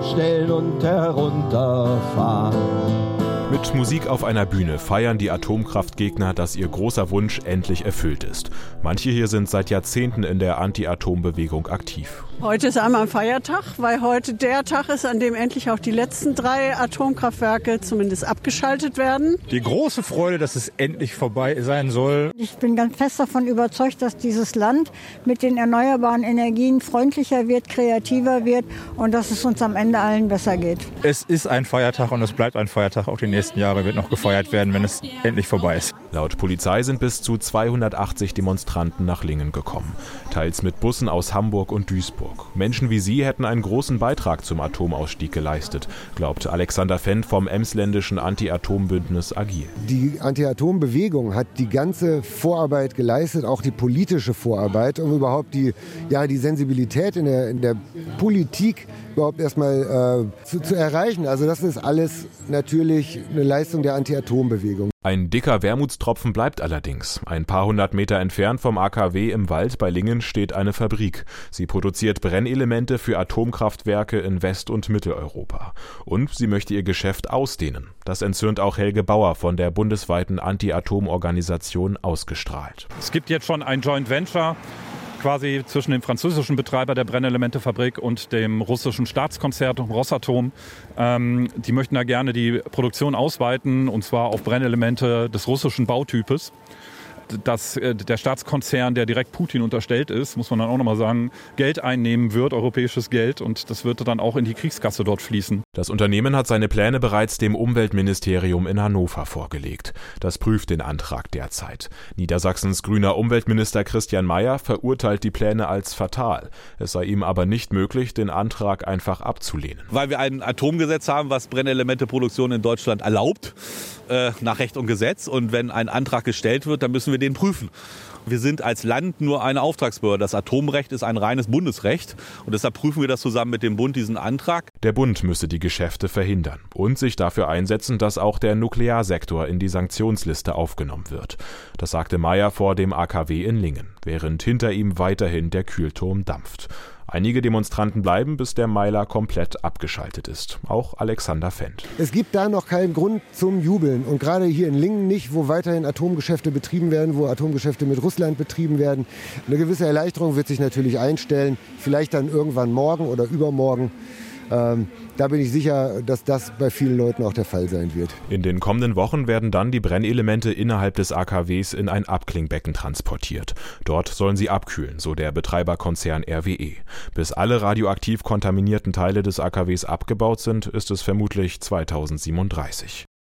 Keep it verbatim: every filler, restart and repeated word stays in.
aufstellen und herunterfahren. Mit Musik auf einer Bühne feiern die Atomkraftgegner, dass ihr großer Wunsch endlich erfüllt ist. Manche hier sind seit Jahrzehnten in der Anti-Atom-Bewegung aktiv. Heute ist einmal ein Feiertag, weil heute der Tag ist, an dem endlich auch die letzten drei Atomkraftwerke zumindest abgeschaltet werden. Die große Freude, dass es endlich vorbei sein soll. Ich bin ganz fest davon überzeugt, dass dieses Land mit den erneuerbaren Energien freundlicher wird, kreativer wird und dass es uns am Ende allen besser geht. Es ist ein Feiertag und es bleibt ein Feiertag. Auch die nächsten Jahre wird noch gefeiert werden, wenn es endlich vorbei ist. Laut Polizei sind bis zu zweihundertachtzig Demonstranten nach Lingen gekommen. Teils mit Bussen aus Hamburg und Duisburg. Menschen wie sie hätten einen großen Beitrag zum Atomausstieg geleistet, glaubt Alexander Fendt vom emsländischen Anti-Atom-Bündnis Agil. Die Anti-Atom-Bewegung hat die ganze Vorarbeit geleistet, auch die politische Vorarbeit, um überhaupt die, ja, die Sensibilität in der, in der Politik überhaupt erstmal äh, zu, zu erreichen. Also das ist alles natürlich eine Leistung der Anti-Atom-Bewegung. Ein dicker Wermutstropfen bleibt allerdings. Ein paar hundert Meter entfernt vom A K W im Wald bei Lingen steht eine Fabrik. Sie produziert Brennelemente für Atomkraftwerke in West- und Mitteleuropa. Und sie möchte ihr Geschäft ausdehnen. Das entzürnt auch Helge Bauer von der bundesweiten Anti-Atom-Organisation Ausgestrahlt. Es gibt jetzt schon ein Joint Venture quasi zwischen dem französischen Betreiber der Brennelementefabrik und dem russischen Staatskonzern Rosatom. Ähm, die möchten da gerne die Produktion ausweiten, und zwar auf Brennelemente des russischen Bautypes. Dass äh, der Staatskonzern, der direkt Putin unterstellt ist, muss man dann auch nochmal sagen, Geld einnehmen wird, europäisches Geld, und das wird dann auch in die Kriegskasse dort fließen. Das Unternehmen hat seine Pläne bereits dem Umweltministerium in Hannover vorgelegt. Das prüft den Antrag derzeit. Niedersachsens grüner Umweltminister Christian Mayer verurteilt die Pläne als fatal. Es sei ihm aber nicht möglich, den Antrag einfach abzulehnen. Weil wir ein Atomgesetz haben, was Brennelementeproduktion in Deutschland erlaubt, äh, nach Recht und Gesetz. Und wenn ein Antrag gestellt wird, dann müssen wir den prüfen. Wir sind als Land nur eine Auftragsbehörde. Das Atomrecht ist ein reines Bundesrecht und deshalb prüfen wir das zusammen mit dem Bund, diesen Antrag. Der Bund müsse die Geschäfte verhindern und sich dafür einsetzen, dass auch der Nuklearsektor in die Sanktionsliste aufgenommen wird. Das sagte Mayer vor dem A K W in Lingen, während hinter ihm weiterhin der Kühlturm dampft. Einige Demonstranten bleiben, bis der Meiler komplett abgeschaltet ist. Auch Alexander Fendt. Es gibt da noch keinen Grund zum Jubeln. Und gerade hier in Lingen nicht, wo weiterhin Atomgeschäfte betrieben werden, wo Atomgeschäfte mit Russland betrieben werden. Eine gewisse Erleichterung wird sich natürlich einstellen. Vielleicht dann irgendwann morgen oder übermorgen. Ähm, da bin ich sicher, dass das bei vielen Leuten auch der Fall sein wird. In den kommenden Wochen werden dann die Brennelemente innerhalb des A K Ws in ein Abklingbecken transportiert. Dort sollen sie abkühlen, so der Betreiberkonzern R W E. Bis alle radioaktiv kontaminierten Teile des A K Ws abgebaut sind, ist es vermutlich zweitausendsiebenunddreißig.